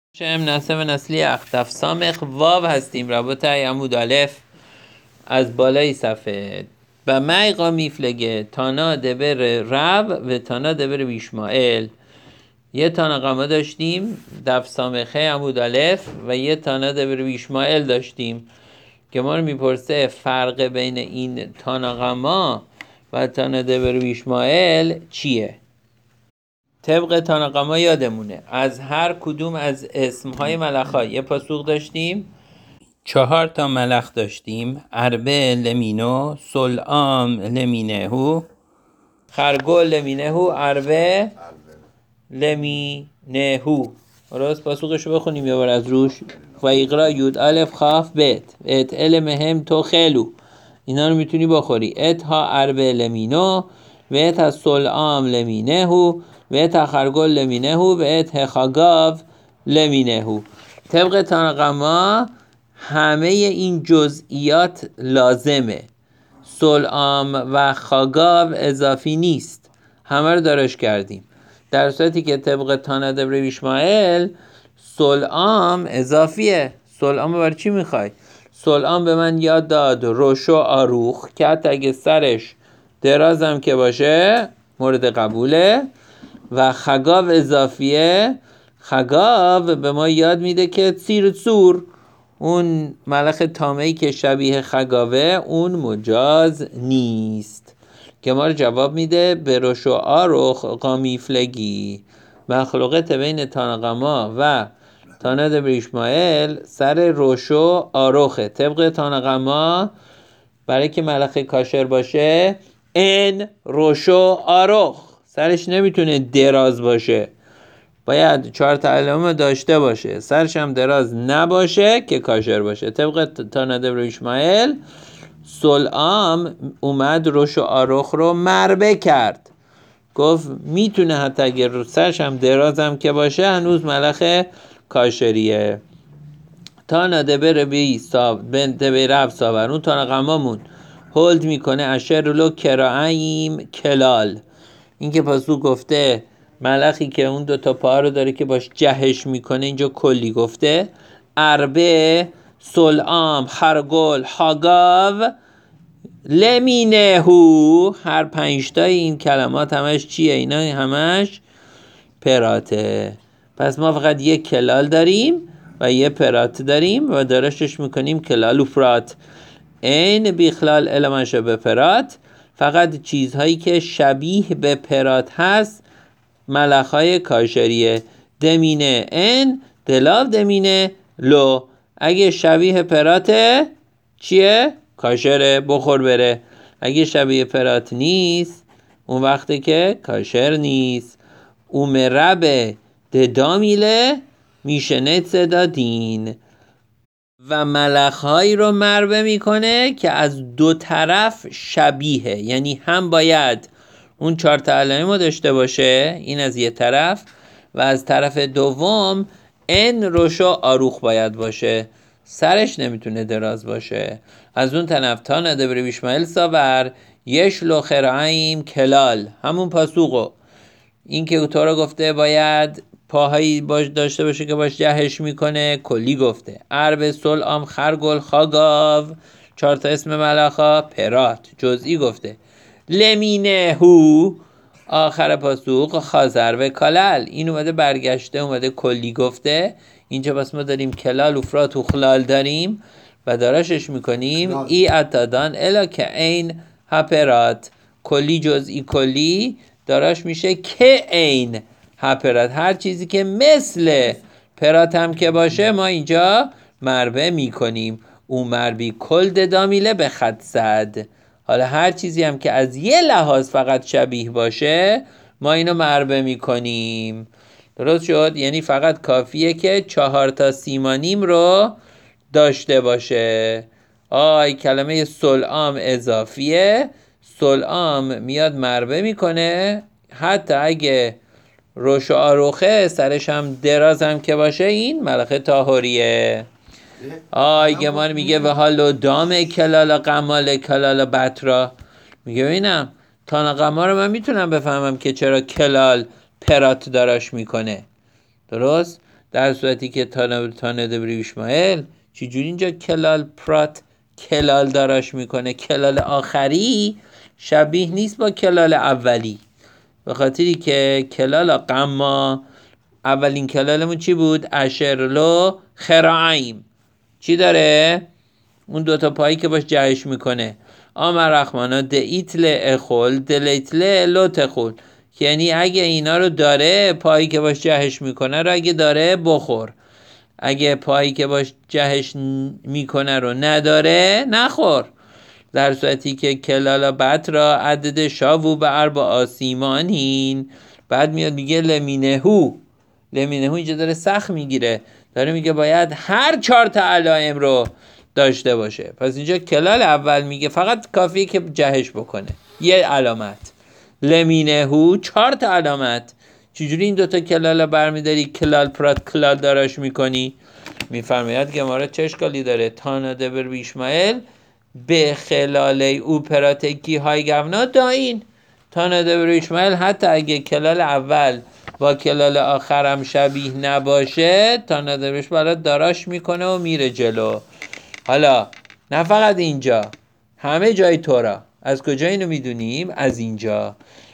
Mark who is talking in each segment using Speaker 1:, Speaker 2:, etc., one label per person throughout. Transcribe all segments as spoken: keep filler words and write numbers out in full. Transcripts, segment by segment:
Speaker 1: شم نسم نسلی اختف سامخ واو هستیم. ربطه عمود الف از بالای صفحه و معقا میفلگه تانا دبر رب و تانا دبر بیشمائل. یه تانا قما داشتیم دف سامخه عمود الف و یه تانا دبر بیشمائل داشتیم که ما رو میپرسه فرق بین این تانا قما و تانا دبر بیشمائل چیه. طبق تاناقما یادمونه از هر کدوم از اسمهای ملخ‌ها یه پاسوق داشتیم. چهار تا ملخ داشتیم: اربه لمینو، سلام لمینهو، خرگل لمینهو، اربه لمینهو. راست پاسوقشو بخونیم یه بار از روش. و اقرا یود الف خاف بت ات ال مهم تو خلو. اینا رو میتونی بخوری. ات ها اربه لمینو و ات ها سلام لمینهو و ات ها خرگل لمینهو و ات ها خاگاو لمینهو. طبق تاناقما همه این جزئیات لازمه. سلام و خاگاو اضافی نیست، همه رو دارش کردیم. در صورتی که طبق تانا دبر بیشمائل سلام اضافیه. سلام برای چی میخوای؟ سلام به من یاد داد روشو آروخ که حتی اگه سرش درازم که باشه مورد قبوله. و خگاو اضافیه. خگاو به ما یاد میده که سیر سور، اون ملخ تامهی که شبیه خگاوه اون مجاز نیست. که ما رو جواب میده به روشو آروخ قامیفلگی. مخلوقت بین تاناقما و تانا دبر بیشمائل سر روشو آروخه. طبق تاناقما برای که ملخ کاشر باشه ان روشو آروخ، سرش نمیتونه دراز باشه، باید چهار تعلم داشته باشه، سرش هم دراز نباشه که کاشر باشه. طبق تانا دبر بیشمائل سلام اومد روشو آروخ رو مربه کرد، گفت میتونه حتی اگر رو سرش هم درازم که باشه هنوز ملخ کاشریه. تانا دبر بی ساب بن دبر رب سابر اون تانا قمامون هولد میکنه اشر لو کرائیم کلال. این که پاسو گفته ملخی که اون دوتا پا رو داره که باش جهش میکنه، اینجا کلی گفته اربه سلام خرگل خاگاو لمینهو. هر پنجتای این کلمات همش چیه؟ اینا همش پراته. پس ما فقط یک کلال داریم و یه پرات داریم و دارشش میکنیم کلال و پرات. این بیخلال علمشه به پرات، فقط چیزهایی که شبیه به پرات هست ملخهای کاشریه. دمینه ان دلاو دمینه لو. اگه شبیه پراته چیه؟ کاشره، بخور بره. اگه شبیه پرات نیست اون وقته که کاشر نیست. اومربه ددامیله میشنت صدا دین. و ملخهایی رو مربه میکنه که از دو طرف شبیه، یعنی هم باید اون چهار تعلمی رو داشته باشه، این از یه طرف، و از طرف دوم ان روشو آروخ باید باشه، سرش نمیتونه دراز باشه. از اون طرف تانا دبر بیشمائل ساور یش لو خرائیم کلال، همون پاسوقو. این که تو رو گفته باید پاهایی باش داشته باشه که باش جهش میکنه، کلی گفته. ارب سلام خرگل خاگاو چهار تا اسم ملخا پرات، جزئی گفته. لمینه هو آخر پاسوق خازر و کلال، این اومده برگشته اومده کلی گفته. اینجا پس ما داریم کلال و فرات و خلال داریم و داراشش میکنیم ای اتادان الا که این هپرات. کلی جزئی کلی داراش میشه که این هپرات، هر چیزی که مثل پرات هم که باشه ما اینجا مربه میکنیم. اون مربی کل ددامیله به خط صد. حالا هر چیزی هم که از یه لحاظ فقط شبیه باشه ما اینو مربه میکنیم. درست شد؟ یعنی فقط کافیه که چهار تا سیمانیم رو داشته باشه. آی کلمه سلام اضافیه، سلام میاد مربه میکنه حتی اگه روش و آروخه سرش هم دراز هم که باشه این ملخه تاهوریه. آی گمان میگه و حالو دام کلال قمال کلال بطرا. میگه ببینم تانا قما رو من میتونم بفهمم که چرا کلال پرات داراش میکنه. درست؟ در صورتی که تانه دبری بیشمایل چجوری اینجا کلال پرات کلال داراش میکنه؟ کلال آخری شبیه نیست با کلال اولی، به خاطری که کلال قما اولین کلالمون چی بود؟ اشرلو خرائیم چی داره؟ اون دوتا پایی که باش جهش میکنه. آمر رحمانا دئیتل اخول دلیتل لو تخول، یعنی اگه اینا رو داره پایی که باش جهش میکنه رو اگه داره بخور، اگه پایی که باش جهش میکنه رو نداره نخور. در صورتی که کلالا بط را عدد شاوو به اربع آسیمانین، بعد میاد میگه لمینهو لمینهو اینجا داره سخت میگیره، داره میگه باید هر چهار تا علائم رو داشته باشه. پس اینجا کلال اول میگه فقط کافیه که جهش بکنه یه علامت، لمینهو چهار تا علامت. چجوری این دوتا کلال برمیداری کلال پرات کلال داراش میکنی؟ میفرماید که ما چه اشکالی داره؟ تانا دبر بیشمایل به خلال او پراتکی های گونا داین. تانا دبر بیشمایل حتی اگه کلال اول با کلال آخرم شبیه نباشه تانا دبر بیشمایل داراش میکنه و میره جلو. حالا نه فقط اینجا، همه جای تورا. از کجا اینو میدونیم؟ از اینجا.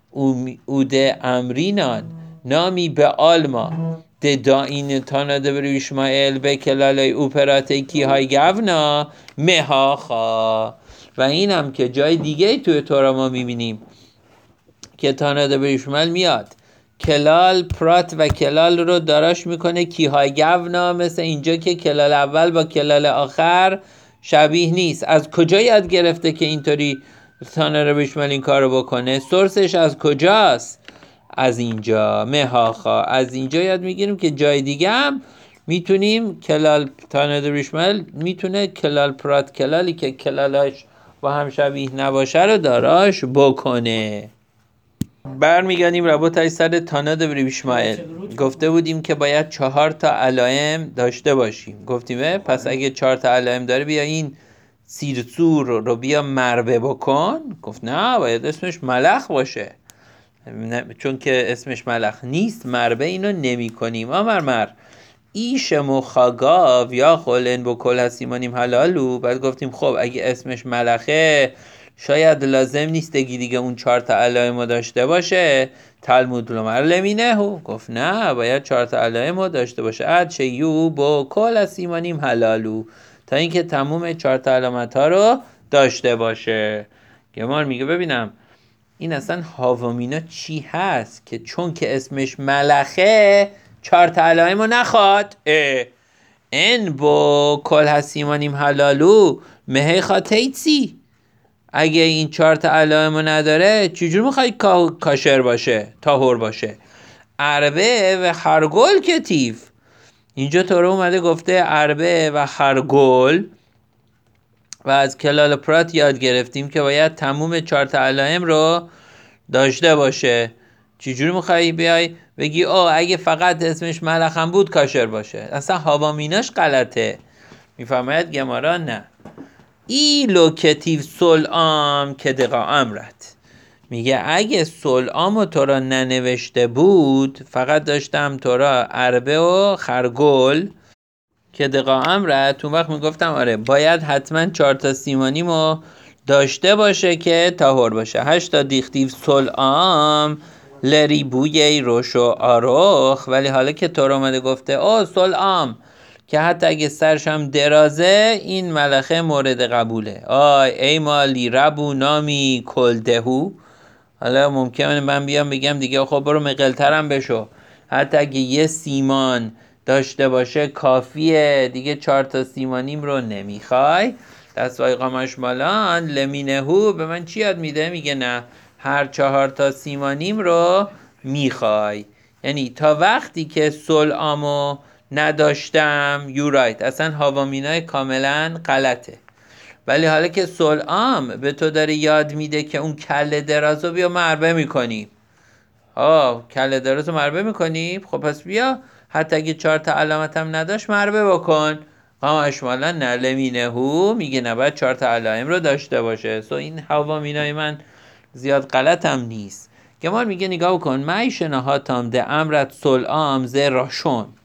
Speaker 1: اوده امرینان نامی به آلما ده داین تانا دبر بیشمایل به کلالای اوپراتیکی های گونا مهاخا. و این هم که جای دیگه توی تورا ما میبینیم که تانا دبر بیشمایل میاد کلال پرات و کلال رو داراش میکنه کیهای گونا، مثل اینجا که کلال اول با کلال آخر شبیه نیست. از کجا یاد گرفته که اینطوری تانا دبر بیشمایل این کار رو بکنه؟ سورسش از کجاست؟ از اینجا مهاخا. از اینجا یاد میگیریم که جای دیگه هم میتونیم کلال تانا دبر بیشمایل میتونه کلال پرات کلالی که کلالاش با هم شبیه نباشه رو داراش بکنه. برمیگردیم ربطای سر تانا دبر بیشمایل. گفته بودیم که باید چهار تا علائم داشته باشیم، گفتیم پس اگه چهار تا علائم داره بیا این سیرسور رو بیا مربه بکن. گفت نه باید اسمش ملخ باشه، چون که اسمش ملخ نیست مربه اینو نمی کنیم. آمر مر ایش مخاگاو یا خولن با کل هستیمانیم حلالو. بعد گفتیم خب اگه اسمش ملخه شاید لازم نیست دیگه دیگه اون چهار تا علائم داشته باشه. تلمود لمر لمینهو گفت نه باید چهار تا علائم داشته باشه. اد چه یو با کل هستیمانیم حلالو، تا اینکه تموم چهار تا علامت ها رو داشته باشه. گمار میگه ببینم این اصلا هاوامینا چی هست که چون که اسمش ملخه چهار تا علائم رو نخواد؟ این با کل هستیمانیم حلالو مهی خاتیتی، اگه این چهار تا علائم رو نداره چجور میخوای کاشر باشه طاهر باشه؟ عربه و خرگل کتیف. اینجا طوره اومده گفته عربه و خرگل و از کلال پرات یاد گرفتیم که باید تموم چهار تا علائم رو داشته باشه. چجوری میخوایی بیای بگی آه اگه فقط اسمش ملخم بود کاشر باشه؟ اصلا هوامیناش غلطه. میفرماید گمارا نه ای لوکتیو سلام که دقا امرت، میگه اگه سلام تو را ننوشته بود فقط داشتم تو را عربه و خرگل که دقا امرت، اون وقت میگفتم آره باید حتما چهار تا سیمانیمو داشته باشه که طاهر باشه. هشتا دیختیو سلام لریبوی روشو آروخ. ولی حالا که تو را اومده گفته او سلام که حتی اگه سرش هم درازه این ملخه مورد قبوله. آی ای مالی ربو نامی کلدهو. حالا ممکنه من بیام بگم دیگه خب برو مقلترم بشو، حتی اگه یه سیمان داشته باشه کافیه دیگه، چهار تا سیمانیم رو نمیخوای. دستوای قامش مالان لمینهو به من چی یاد میده؟ میگه نه هر چهار تا سیمانیم رو میخوای، یعنی تا وقتی که سلامو نداشتم یو رایت اصلا هاوامینای کاملا غلطه. ولی حالا که سلام به تو داره یاد میده که اون کله درازو بیا مربه میکنی، آه کله درازو مربه میکنی، خب پس بیا حتی اگه چهار تا علامت هم نداشت مربه بکن. قام اشمالا نلمینهو میگه نباید چهار تا علائم رو داشته باشه. سو این هوامینای من زیاد غلط هم نیست. گمار میگه نگاه کن معیشنه ها تام ده امرت سلام زه راشون.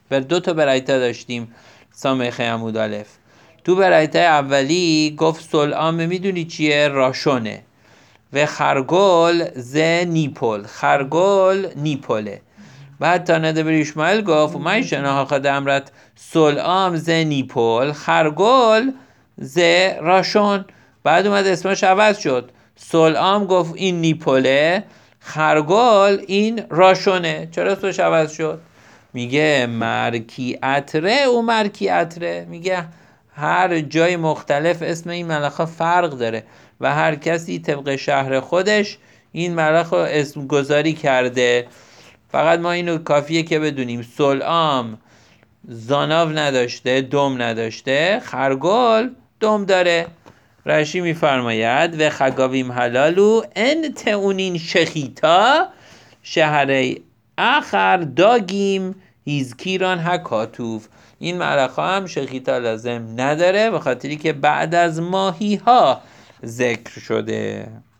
Speaker 1: بر دو تا برایتا داشتیم سامخه عمود الف. تو برایته اولی گفت سلعام میدونی چیه؟ راشونه و خرگل ز نیپل، خرگل نیپله. بعد تا نده بر اشمایل گفت و من شناها خد امرت سلعام ز نیپل خرگل ز راشون. بعد اومد اسمش عوض شد، سلعام گفت این نیپله، خرگل این راشونه. چرا اسمش عوض شد؟ میگه مرکی اتره و مرکی اتره، میگه هر جای مختلف اسم این ملخا فرق داره و هر کسی طبق شهر خودش این ملخ رو اسم گذاری کرده. فقط ما اینو کافیه که بدونیم سلعام زاناو نداشته، دم نداشته، خرگل دم داره. رشی میفرماید و خگاویم حلالو ان تئونین شخیتا شهره آخر داگیم هیزکیران هکاتوف. این ملخا هم شخیتا لازم نداره به خاطری که بعد از ماهی ها ذکر شده.